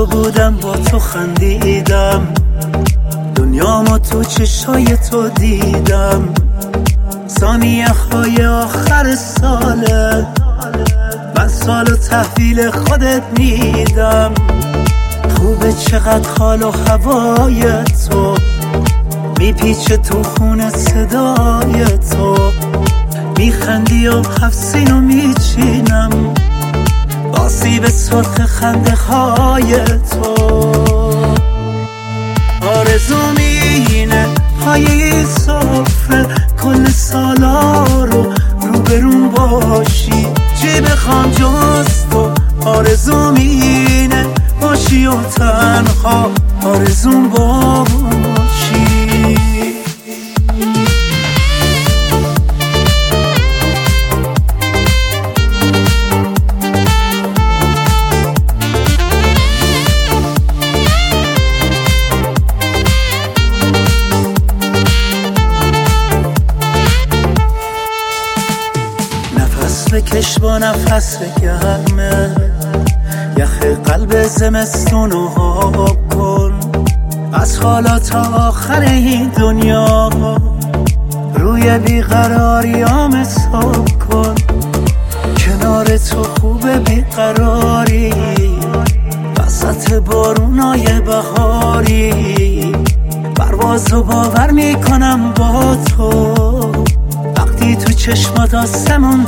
تو بودم، با تو خندیدم، دنیامو تو چشای تو دیدم. ثانیه های آخر ساله، من سالو تحویل خودت میدم. خوبه چقدر حال و هوای تو، میپیچه تو خونه صدای تو. میخندی و هفسینو میچینم، آسیب سرخ خنده های تو. آرزوم اینه پای سفره کل سالا رو روبرون باشی، چی بخوام جز تو. آرزوم اینه باشی و تنها آرزوم باشی. بکش با نفس گرمه، یخ قلب زمستونو آب کن. از حالا تا آخر این دنیا روی بیقراریام حساب کن. کنار تو خوبه بیقراری، وسط بارونای بهاری. پروازو باور میکنم با تو، وقتی تو چشمات آسمون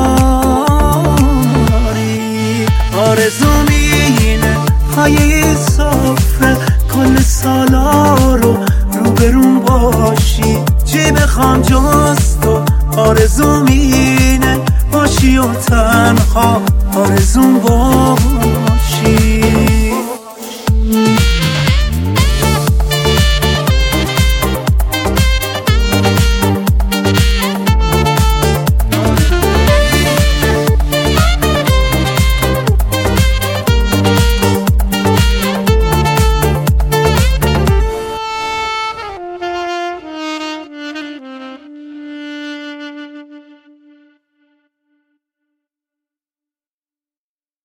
داری. آرزوم اینه پای سفره کل سالا رو روبرون باشی، چی بخوام جز تو. آرزوم اینه باشی و تنها آرزوم باشی.